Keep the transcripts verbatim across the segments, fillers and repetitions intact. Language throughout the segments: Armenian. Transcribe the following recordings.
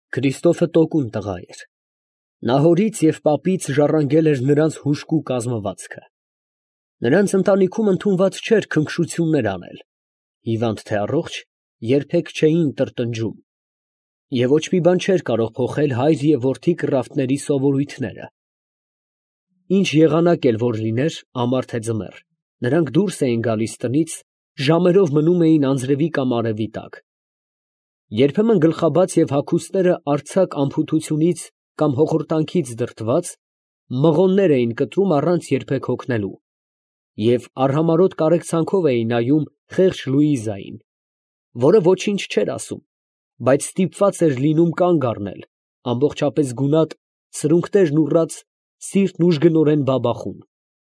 Քրիստոֆը տոկուն տղա էր։ Նա հորից և պապից ժառանգել էր նրանց հուժկու կազմվածքը։ Նրանց ընտանիքում ընդունված չէր քնքշություններ անել, հիվանդ թե առողջ երբեք չէին տրտնջում, և ոչ մի բան չէր կարող փոխել հայր և որդի կռավտների սովորույթները։ Ինչ եղանակ էլ որ լիներ, ամառ թե ձմեռ, նրանք դուրս էին գալիս տնից, ժամերով մնում էին անձրևի կամ արևի տակ։ Երբեմն գլխաբաց և հագուստները արձակ անփութությունից կամ հոխորտանքից դրդված, մղոններ էին կտրում առանց երբեք հոգնելու, և արհամարհոտ կարեկցանքով էին նայում խեղճ Լուիզային, որը ոչինչ չէր ասում, բայց ստիպված էր լինում կանգ առնել, ամբողջապես գունատ, սրունքներն ուռած, սիրտն ուժգնորեն բաբախում։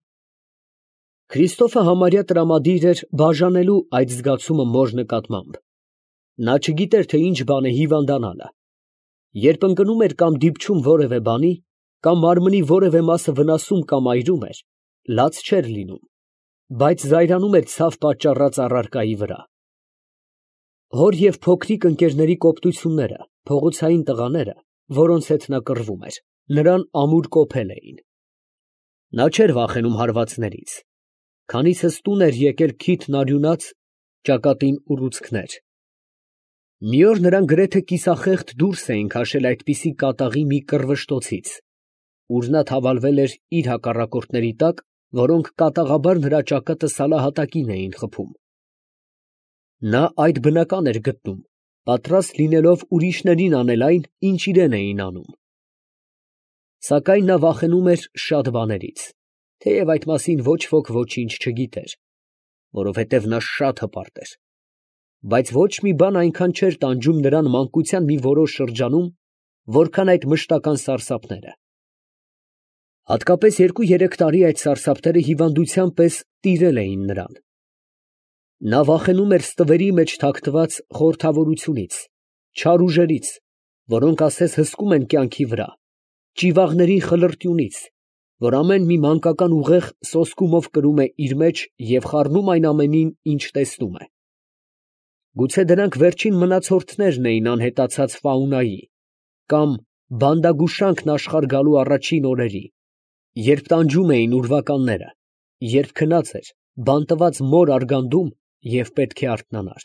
Քրիստոֆը համարյա տրամադիր էր բաժանելու այդ զգացումը մոր նկատմամբ։ Նա չգիտեր, թե ինչ բան է հիվանդանալը։ Երբ ընկնում էր կամ դիպչում որևէ բանի, կամ մարմնի որևէ մասը վնասում կամ այրում էր, լաց չէր լինում, բայց զայրանում էր ցավ պատճառած առարկայի վրա։ Հոր և փոքրիկ ընկերների կոպտությունները, փողոցային տղաները, որոնց հետ նա կռվում էր, նրան ամուր կոփել էին։ Նա չէր վախենում հարվածներից, քանիցս տուն էր եկել քիթն արյունած, ճակատին ուռուցքներ։ Մի օր նրանք գրեթե կիսախեղդ դուրս էին քաշել այդպիսի կատաղի մի կռվշտոցից, ուր նա թավալվել էր իր հակառակորդների տակ, որոնք կատաղաբար նրա ճակատը սալահատակին էին խփում։ Նա այդ բնական էր գտնում, պատրաստ լինելով ուրիշներին անել այն, ինչ իրեն էին անում։ Սակայն նա վախենում էր շատ բաներից, թեև այդ մասին ոչ ոք ոչինչ չգիտեր, որովհետև նա շատ հպարտ էր, բայց ոչ մի բան այնքան չէր տանջում նրան մանկության մի որոշ շրջանում, որքան այդ մշտական սարսափները։ Հատկապես երկու֊երեք տարի այդ սարսափները հիվանդության պես տիրել էին նրան։ Նա վախենում էր ստվերի մեջ թաքնված խորհրդավորությունից, չար ուժերից, որոնք ասես հսկում են կյանքի վրա, ճիվաղների խլրտյունից, որ ամեն մի մանկական ուղեղ սոսկումով կրում է իր մեջ և խառնում այն ամենին, ինչ տեսնում է։ Գուցե դրանք վերջին մնացորդներն էին անհետացած Ֆաունայի, կամ բանդագուշանքն աշխարհ գալու առաջին օրերի, երբ տանջում էին ուրվականները, երբ քնած էր, բանտված մոր արգանդում և պետք է արթնանար։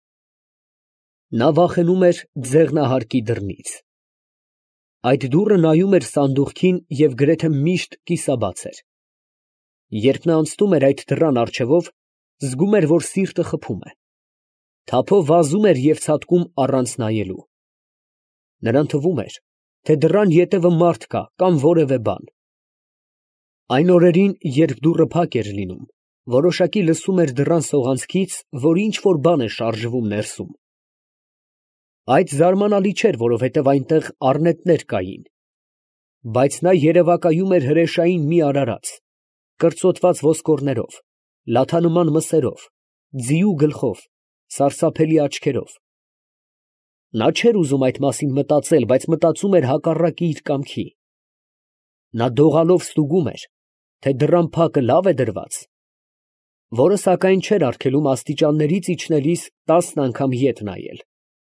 Նա վախենում էր ձեղնահարկի դռնից։ Այդ դուռը նայում էր սանդուղքին և գրեթե միշտ կիսաբաց էր։ Երբ նա անցնում էր այդ դռան առջևով, զգում էր, որ սիրտը խփում է։ Թափով վազում էր և ցատկում առանց նայելու։ Նրան թվում էր, թե դռան ետևը մարդ կա կամ որևէ բան։ Այն օրերին, երբ դուռը փակ էր լինում, որոշակի լսում էր դռան սողանցքից, որ ինչ֊որ բան է շարժվում ներսում։ Այդ զարմանալի չէր, որովհետև այնտեղ առնետներ կային, բայց նա երևակայում էր հրեշային մի արարած, կրծոտված ոսկորներով, լաթանման մսերով, ձիու գլխով, սարսափելի աչքերով։ Նա չէր ուզում այդ մասին մտածել, բայց մտածում էր հակառակը իր կամքի։ Նա դողալով ստուգում էր, թե դռան փակը լավ է դրված, որը սակայն չէր արգելում աստիճաններից իջնելիս տասն անգամ ետ նայել։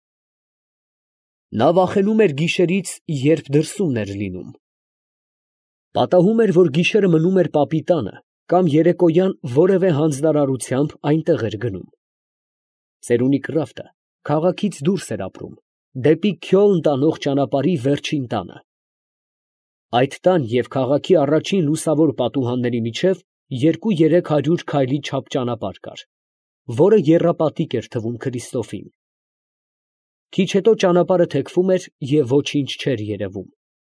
Նա վախենում էր գիշերից, երբ դրսումն էր լինում։ Պատահում էր, որ գիշերը մնում էր պապի տանը, կամ երեկոյան որևէ հանձնարարությամբ այնտեղ էր գնում։ Ծերունի կռավտը քաղաքից դուրս էր ապրում, դեպի Քյոլն տանող ճանապարհի վերջին տանը։ Այդ տան և քաղաքի առաջին լուսավոր պատուհանների միջև երկու֊երեք հարյուր քայլի չափ ճանապարհ կար, որը եռապատիկ էր թվում Քրիստոֆին։ Քիչ հետո ճանապարհը թեքվում էր և ոչինչ չէր երևում։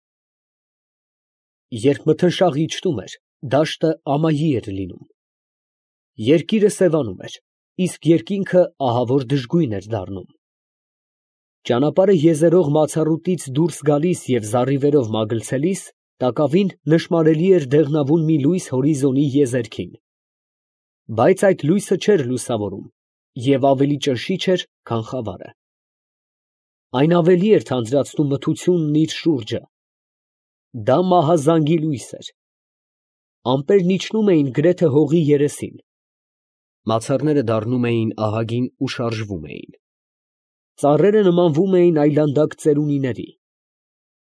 Երբ մթնշաղ իջնում էր, դաշտը ամայի էր լինում։ Երկիրը սևանում էր, իսկ երկինքը ահավոր դժգույն էր դառնում։ Ճանապարհը եզերող մացառուտից դուրս գալիս և զառիվերով մագլցելիս, տակավին նշմարելի էր դեղնավուն մի լույս հորիզոնի եզերքին, բայց այդ լույսը չէր լուսավորում և ավելի ճնշիչ էր, քան խավարը։ Այն ավելի էր թանձրացնում մթությունն իր շուրջը։ Դա մահազանգի լույս էր։ Ամպերն իջնում էին գրեթե հողի երեսին։ Մացառները դառնում էին ահագին ու շարժվում էին։ Ծառերը նմանվում էին այլանդակ ծերունիների,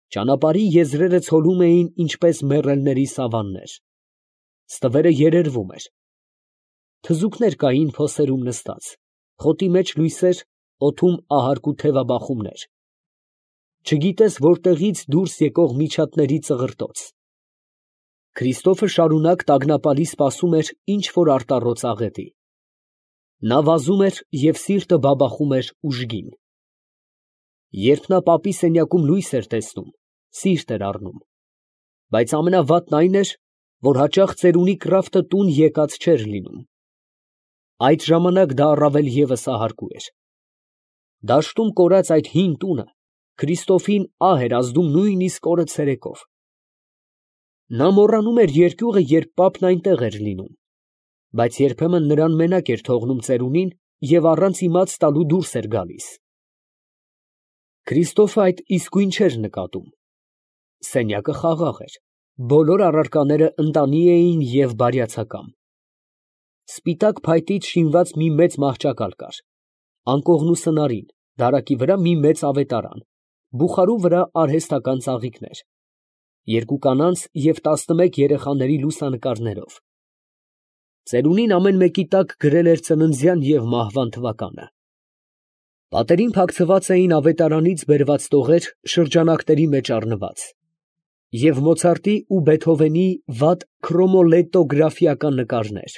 Ճանապարհի եզրերը ցոլում էին ինչպես մեռելների սավաններ։ Ստվերը երերվում էր։ Թզուկներ կային փոսերում նստած, խոտի մեջ լույսեր, օդում ահարկ ու թևաբախումներ։ Չգիտես որտեղից դուրս եկող միջատների ծղրտոց։ Քրիստոֆը շարունակ տագնապալի սպասում էր ինչ որ արտառոց աղետի։ Նա վազում էր և սիրտը բաբախում էր ուժգին։ Երբ նա պապի սենյակում լույս էր տեսնում, սիրտ էր առնում, բայց ամենավատն այն էր, որ հաճախ ծերունի կրավթը տուն եկած չէր լինում։ Այդ ժամանակ դա առավել ևս ահարկու էր։ Դաշտում կորած այդ հին տունը Քրիստոֆին ահ էր ազդում նույնիսկ օրը ցերեկով։ Նա մոռանում էր երկյուղը, երբ պապն այնտեղ էր լինում, բայց երբեմն նրան մենակ էր թողնում ծերունին և առանց իմաց տալու դուրս էր գալիս։ Քրիստոֆը այդ իսկույն չէր նկատում։ Սենյակը խաղաղ էր, բոլոր առարկաները ընտանի էին և բարյացակամ։ Սպիտակ փայտից շինված մի մեծ մահճակալ կար, անկողնու սնարին, դարակի վրա մի մեծ ավետարան, բուխարու վրա արհեստական ծաղիկներ, երկու կանանց և տասնմեկ երեխաների լուսանկարներով։ Ծերունին ամեն մեկի տակ գրել էր ծննդյան և մահվան թվականը։ Պատերին փակցված էին ավետարանից բերված տողեր շրջանակների մեջ առնված և Մոցարտի ու Բեթհովենի վատ քրոմոլետոգրաֆիական նկարներ։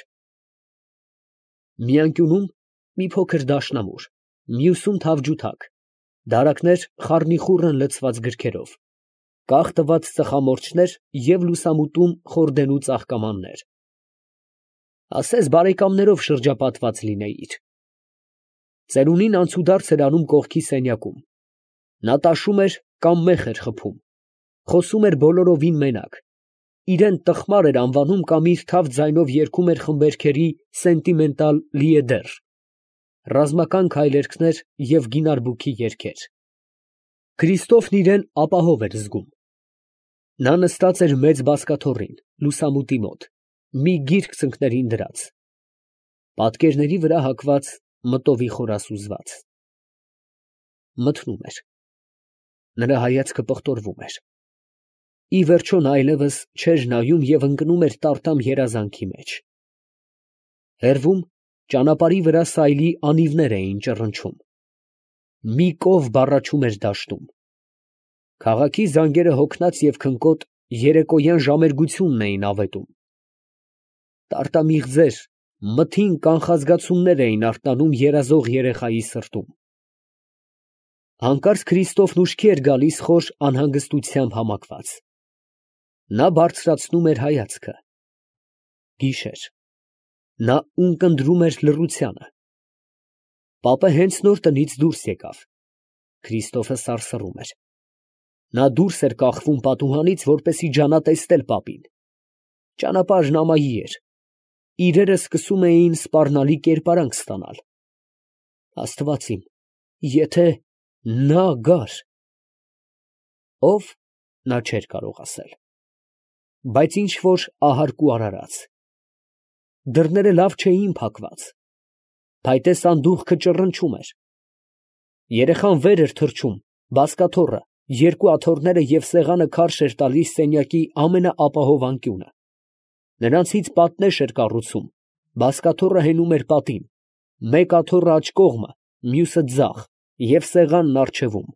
Մի անկյունում մի փոքր դաշնամուր, մյուսում թավջութակ, դարակներ խառնիխուռն լցված գրքերով, կախ տված ծխամորճներ և լուսամուտում խորդենու ծաղկամաններ։ Ասես բարեկամներով շրջապատված լինեիր։ Ծերունին անցուդարձ էր անում կողքի սենյակում։ Նա տաշում էր կամ մեխ էր խփում, խոսում էր բոլորովին մենակ, իրան տխմար էր անվանում կամ իր թավ ձայնով երգում էր խմբերգերի սենտիմենտալ լիեդեռ, ռազմական քայլերգներ և գինարբուքի երգեր։ Քրիստոֆն իրան ապահով էր զգում։ Նա նստած էր մեծ բազկաթոռին, լուսամուտի մոտ, մի գիրք ծնկներին դրած, պատկերների վրա հակված մտովի խորասուզված։ Մթնում էր։ Նրա հայացքը պղտորվում էր։ Ի վերջո նա այլևս չէր նայում և ընկնում էր տարտամ երազանքի մեջ։ Հեռվում ճանապարհի վրա սայլի անիվներ էին ճռնչում։ Մի կով բառաչում էր դաշտում։ Քաղաքի զանգերը հոգնած և քնկոտ երեկոյան ժամերգությունն էին ավետում։ Տարտամիղձեր, մթին կանխազգացումներ էին արտանում երազող երեխայի սրտում։ Հանկարծ Քրիստոֆն ուշքի էր գալիս խոր անհանգստությամբ համակված։ Նա բարձրացնում էր հայացքը։ Գիշեր։ Նա ունկնդրում էր լռությանը։ Պապը հենց նոր տնից դուրս եկավ։ Քրիստոֆը սարսռում էր։ Նա դուրս էր կախվում պատուհանից, որպեսզի ջանա տեսնել պապին։ Ճանապարհն ամայի էր։ Իրերը սկսում էին սպառնալի կերպարանք ստանալ։ Աստված իմ, եթե նա գար… Ո՞վ, նա չէր կարող ասել, բայց ինչ որ ահարկ ու արարած։ Դռները լավ չէին փակված։ Փայտե սանդուղքը ճռնչում էր։ Երեխան վեր էր թռչում, բազկաթոռը, երկու աթոռները և սեղանը քարշ էր տալիս սենյակի ամենաապահով անկյունը։ Նրանցից պատնեշ էր կառուցում, բազկաթոռը հենում էր պատին, մեկ աթոռը աջ կողմը, մյուսը ձախ և սեղանն առջևում։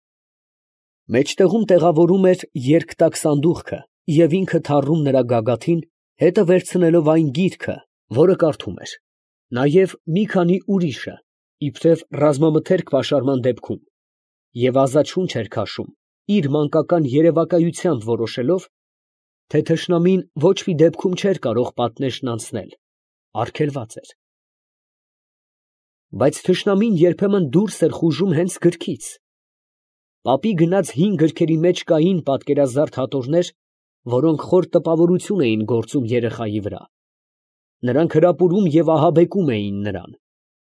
Մեջտեղում տեղավորում էր երկտակ սանդուղքը և ինքը թառում նրա գագաթին, հետը վերցնելով այն գիրքը, որը կարդում էր, նաև մի քանի ուրիշը, իբրև ռազմամթերք պաշարման դեպքում, և ազատ շունչ էր քաշում, իր մանկական երևակայությամբ որոշելով, թե թշնամին ոչ մի դեպքում չէր կարող պատնեշն անցնել, արգելված էր։ Բայց թշնամին երբեմն դուրս էր խուժում հենց գրքից։ Պապի գնած հին գրքերի մեջ կային պատկերազարդ հատորներ, որոնք խոր տպավորություն էին գործում երեխայի վրա։ Նրանք հրապուրում և ահաբեկում էին նրան։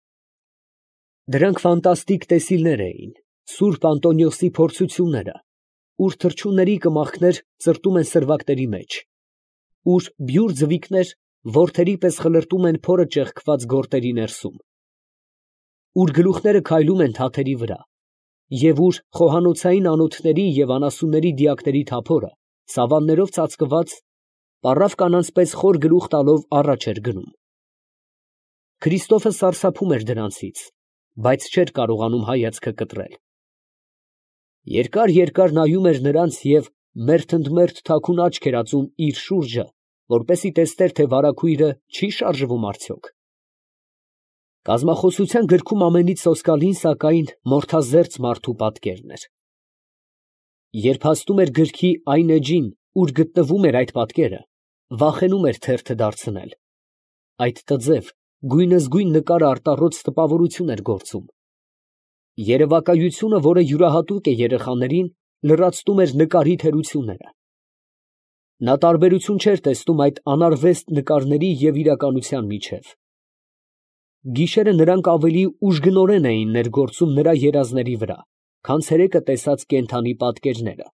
Դրանք ֆանտաստիկ տեսիլներ էին, Սուրբ Անտոնիոսի փորձությունները, ուր թռչունների կմախքներ ծրտում են սրվակների մեջ, ուր բյուր ձվիկներ որդերի պես խլրտում են փորը ճեղքված գորտերի ներսում, ուր գլուխները քայլում են թաթերի վրա, և ուր խոհանոցային անոթների և անասունների դիակների թափորը, սավաններով ծածկված, պառավ կանանց պես խոր գլուխ տալով առաջ էր գնում։ Քրիստոֆը սարսափում էր դրանցից, բայց չէր կարողանում հայացքը կտրել։ Երկար֊երկար նայում էր նրանց և մերթընդմերթ թաքուն աչք էր ածում իր շուրջը, որպեսզի տեսներ, թե վարագույրը չի շարժվում արդյոք։ Կազմախոսության գրքում ամենից սոսկալին, սակայն, մորթազերծ մարդու պատկերն էր։ Երբ հասնում էր գրքի այն էջին, ուր գտնվում էր այդ պատկերը, վախենում էր թերթը դարձնել։ Այդ տձև, գույնզգույն նկարը արտառոց տպավորություն էր գործում։ Երևակայությունը, որը յուրահատուկ է երեխաներին, լրացնում էր նկարի թերությունները։ Նա տարբերություն չէր տեսնում այդ անարվեստ նկարների և իրականության միջև։ Գիշերը նրանք ավելի ուժգնորեն էին ներգործում նրա երազների վրա, քան ցերեկը տեսած կենդանի պատկերները։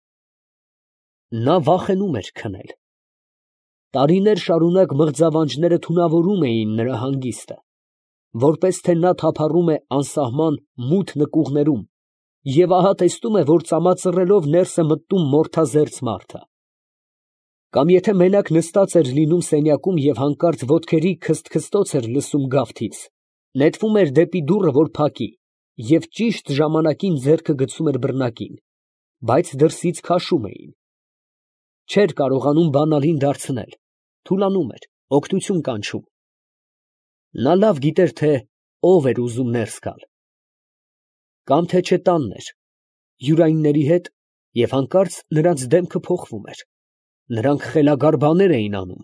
Նա վախենում էր քնել։ Տարիներ շարունակ մղձավանջները թունավորում էին նրա հանգիստը, որպես թե նա թափառում է անսահման մութ նկուղներում և ահա տեսնում է, որ ծամածռելով ներս է մտնում մորթազերծ մարդը։ Կամ եթե մենակ նստած էր լինում սենյակում և հանկարծ ոտքերի քսթքստոց էր լսում գավթից, նետվում էր դեպի դուռը, որ փակի, և ճիշտ ժամանակին ձեռքը գցում էր բռնակին, բայց դրսից քաշում էին։ Չէր կարողանում բանալին դարձնել, թուլանում էր, օգնություն կանչում։ Նա լավ գիտեր, թե ով էր ուզում ներս գալ։ Կամ թե չէ տանն էր, յուրայինների հետ, և հանկարծ նրանց դեմքը փոխվում էր, նրանք խելագար բաներ էին անում։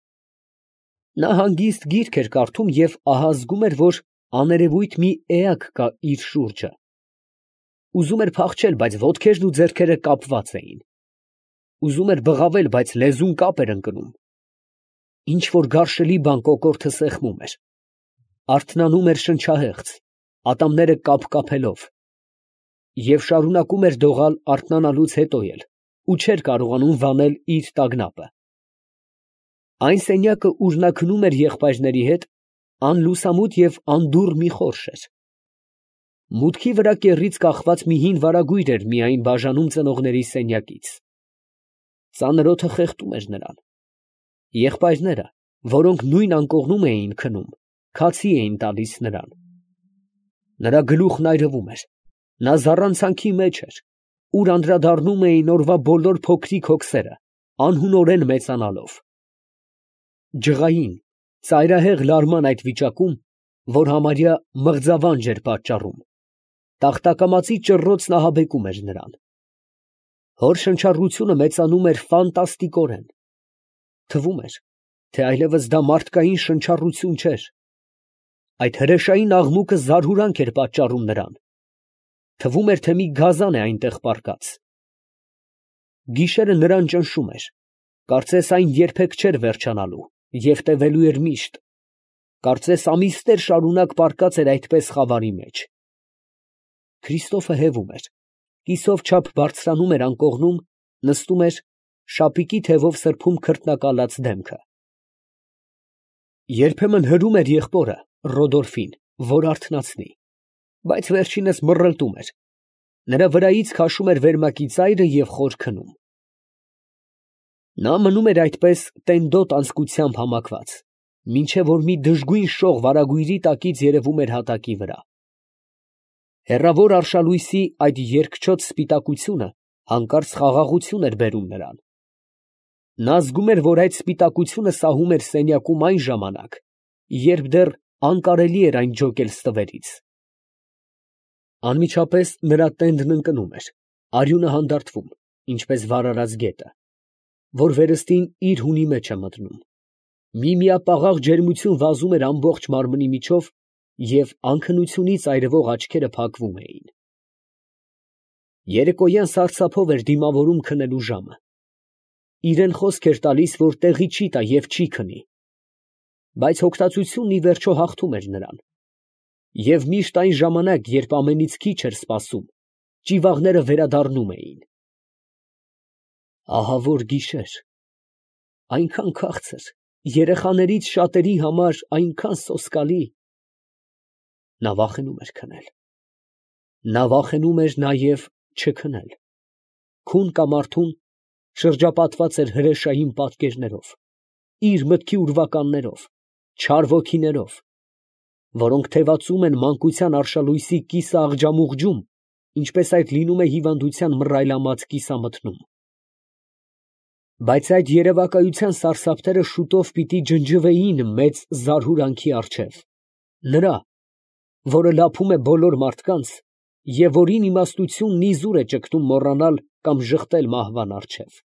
Նա հանգիստ գիրք էր կարդում և ահա զգում էր, որ աներևույթ մի էակ կա իր շուրջը։ Ուզում էր փախչել, բայց ոտքերն ու ձեռքերը կապված էին։ Ուզում էր բղավել, բայց լեզուն կապ էր ընկնում։ Ինչ֊որ գարշելի բան կոկորդը սեղմում էր։ Արթնանում էր շնչահեղձ, ատամները կապ֊կապելով, և շարունակում էր դողալ արթնանալուց հետո էլ ու չէր կարողանում վանել իր տագնապը։ Այն սենյակը, ուր նա քնում էր եղբայրների հետ, անլուսամուտ և անդուռ մի խորշ էր։ Մուտքի վրա կեռից կախված մի հին վարագույր էր միայն բաժանում ծնողների սենյակից։ Ծանր օդը խեղդում էր նրան։ Եղբայրները, որոնք նույն անկողնում էին քնում, քացի էին տալիս նրան։ Նրա գլուխն այրվում էր, նա զառանցանքի մեջ էր, ուր անդրադառնում էին օրվա բոլոր փոքրիկ հոգսերը, անհունորեն մեծանալով։ Ջղային, ծայրահեղ լարման այդ վիճակում, որ համարյա մղձավանջ էր պատճառում, տախտակամածի ճռռոցն ահաբեկում էր նրան։ Հոր շնչառությունը մեծանում էր ֆանտաստիկորեն։ Թվում էր, թե այլևս դա մարդկային շնչառություն չէր։ Այդ հրեշային աղմուկը զարհուրանք էր պատճառում նրան։ Թվում էր, թե մի գազան է այնտեղ պառկած։ Գիշերը նրան ճնշում էր, կարծես այն երբեք չէր վերջանալու և տևելու էր միշտ, կարծես ամիսներ շարունակ պառկած էր այդպես խավարի մեջ։ Քրիստոֆը հևում էր, կիսով չափ բարձրանում էր անկողնում, նստում էր, շապիկի թևով սրբում քրտնակալած դեմքը։ Երբեմն հրում էր եղբորը, Ռոդոլֆին, որ արթնացնի, բայց վերջինս մռռլտում էր, նրա վրայից քաշում էր վերմակի ծայրը և խոր քնում։ Նա մնում էր այդպես տենդոտ անձկությամբ համակված, մինչև որ մի դժգույն շող վարագույրի տակից երևում էր հատակի վրա։ Հեռավոր արշալույսի այդ երկչոտ սպիտակությունը հանկարծ խաղաղություն էր բերում նրան։ Նա զգում էր, որ այդ սպիտակությունը սահում էր սենյակում այն ժամանակ, երբ դեռ անկարելի էր այն ջոկել ստվերից։ Անմիջապես նրա տենդն ընկնում էր, արյունը հանդարտվում, ինչպես վարարած գետը, որ վերստին իր հունի մեջ է մտնում։ Մի միապաղաղ ջերմություն վազում էր ամբողջ մարմնի միջով և անքնությունից այրվող աչքերը փակվում էին։ Երեկոյան սարսափով էր դիմավորում քնելու ժամը։ Իրան խոսք էր տալիս, որ տեղի չի տա և չի քնի։ Բայց հոգտացությունն ի վերջո հաղթում էր նրան։ Եվ միշտ այն ժամանակ, երբ ամենից քիչ էր սպասում, ճիվաղները վերադառնում էին։ Ահա որ գիշեր, այնքան քաղցր, երեխաներից շատերի համար այնքան սոսկալի։ Նա վախենում էր քնել։ Նա վախենում էր նաև չքնել։ Քուն կամարդուն շրջապատված էր հրեշային պատկերներով, իր մտքի ուրվականներով, չար ոգիներով, որոնք թևածում են մանկության արշալույսի կիսաաղջամուղջում, ինչպես այդ լինում է հիվանդության մռայլամած կիսամթնում։ Բայց այդ երևակայության սարսափները շուտով պիտի ջնջվեին մեծ զարհուրանքի առջև, նրա, որը լափում է բոլոր մարդկանց և որին իմաստությունն իզուր է ճգնում մոռանալ կամ ժխտել մահվան առջև։